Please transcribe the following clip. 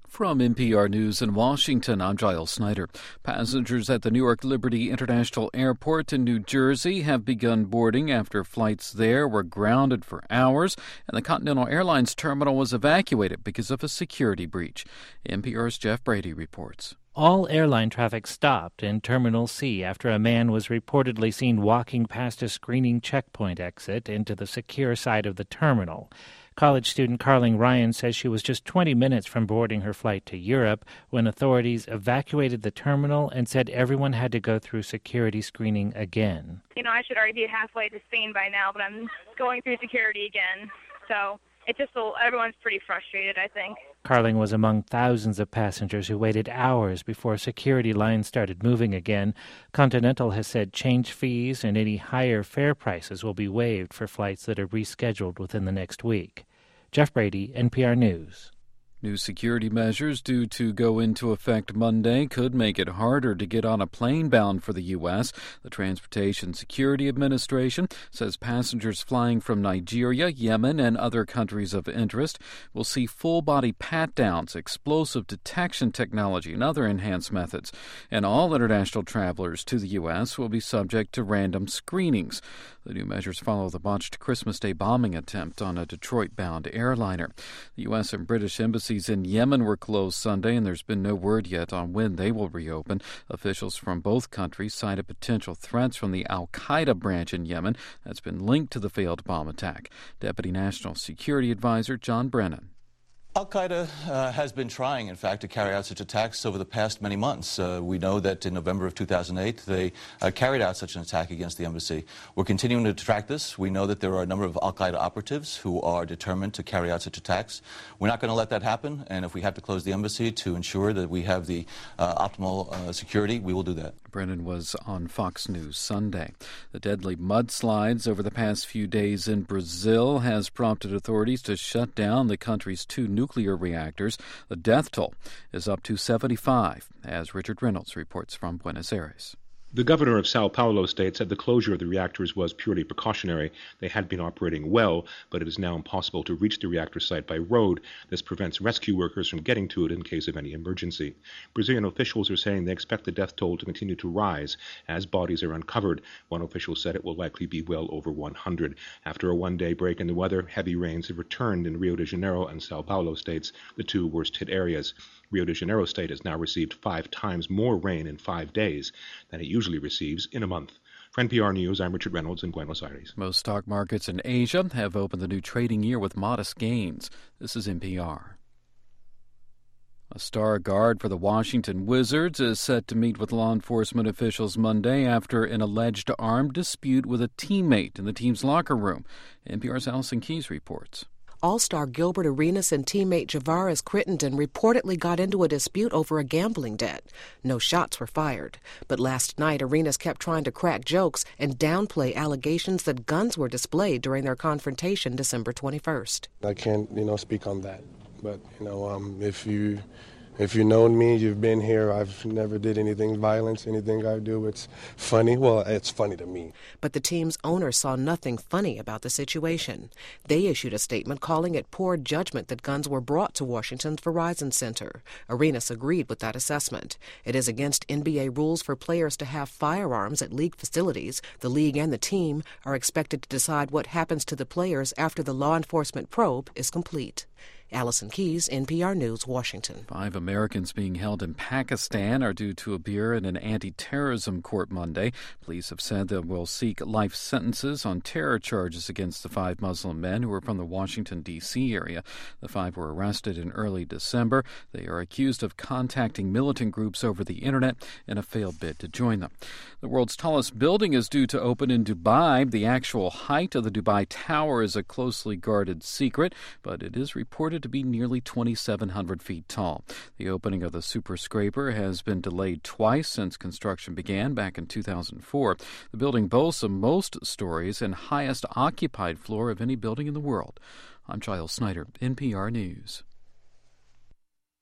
From NPR News in Washington, I'm Giles Snyder. Passengers at the Newark Liberty International Airport in New Jersey have begun boarding after flights there were grounded for hours, and the Continental Airlines terminal was evacuated because of a security breach. NPR's Jeff Brady reports. All airline traffic stopped in Terminal C after a man was reportedly seen walking past a screening checkpoint exit into the secure side of the terminal. College student Carling Ryan says she was just 20 minutes from boarding her flight to Europe when authorities evacuated the terminal and said everyone had to go through security screening again. I should already be halfway to Spain by now, but I'm going through security again. So everyone's pretty frustrated, I think. Carling was among thousands of passengers who waited hours before security lines started moving again. Continental has said change fees and any higher fare prices will be waived for flights that are rescheduled within the next week. Jeff Brady, NPR News. New security measures due to go into effect Monday could make it harder to get on a plane bound for the U.S. The Transportation Security Administration says passengers flying from Nigeria, Yemen, and other countries of interest will see full-body pat-downs, explosive detection technology, and other enhanced methods. And all international travelers to the U.S. will be subject to random screenings. The new measures follow the botched Christmas Day bombing attempt on a Detroit-bound airliner. The U.S. and British embassies in Yemen were closed Sunday, and there's been no word yet on when they will reopen. Officials from both countries cited potential threats from the al-Qaeda branch in Yemen that's been linked to the failed bomb attack. Deputy National Security Advisor John Brennan. Al-Qaeda has been trying, in fact, to carry out such attacks over the past many months. We know that in November of 2008, they carried out such an attack against the embassy. We're continuing to track this. We know that there are a number of Al-Qaeda operatives who are determined to carry out such attacks. We're not going to let that happen, and if we have to close the embassy to ensure that we have the optimal security, we will do that. Brennan was on Fox News Sunday. The deadly mudslides over the past few days in Brazil has prompted authorities to shut down the country's two nuclear reactors. The death toll is up to 75, as Richard Reynolds reports from Buenos Aires. The governor of Sao Paulo state said the closure of the reactors was purely precautionary. They had been operating well, but it is now impossible to reach the reactor site by road. This prevents rescue workers from getting to it in case of any emergency. Brazilian officials are saying they expect the death toll to continue to rise as bodies are uncovered. One official said it will likely be well over 100. After a one-day break in the weather, heavy rains have returned in Rio de Janeiro and Sao Paulo states, the two worst-hit areas. Rio de Janeiro state has now received 5 times more rain in 5 days than it usually receives in a month. For NPR News, I'm Richard Reynolds in Buenos Aires. Most stock markets in Asia have opened the new trading year with modest gains. This is NPR. A star guard for the Washington Wizards is set to meet with law enforcement officials Monday after an alleged armed dispute with a teammate in the team's locker room. NPR's Allison Keyes reports. All-star Gilbert Arenas and teammate Javaris Crittenden reportedly got into a dispute over a gambling debt. No shots were fired. But last night, Arenas kept trying to crack jokes and downplay allegations that guns were displayed during their confrontation December 21st. I can't, speak on that. But, if you know me, you've been here, I've never did anything violent. Anything I do, it's funny. Well, it's funny to me. But the team's owner saw nothing funny about the situation. They issued a statement calling it poor judgment that guns were brought to Washington's Verizon Center. Arenas agreed with that assessment. It is against NBA rules for players to have firearms at league facilities. The league and the team are expected to decide what happens to the players after the law enforcement probe is complete. Allison Keyes, NPR News, Washington. 5 Americans being held in Pakistan are due to appear in an anti-terrorism court Monday. Police have said they will seek life sentences on terror charges against the 5 Muslim men who were from the Washington, D.C. area. The 5 were arrested in early December. They are accused of contacting militant groups over the internet in a failed bid to join them. The world's tallest building is due to open in Dubai. The actual height of the Dubai Tower is a closely guarded secret, but it is reported to be nearly 2,700 feet tall. The opening of the superscraper has been delayed twice since construction began back in 2004. The building boasts the most stories and highest occupied floor of any building in the world. I'm Giles Snyder, NPR News.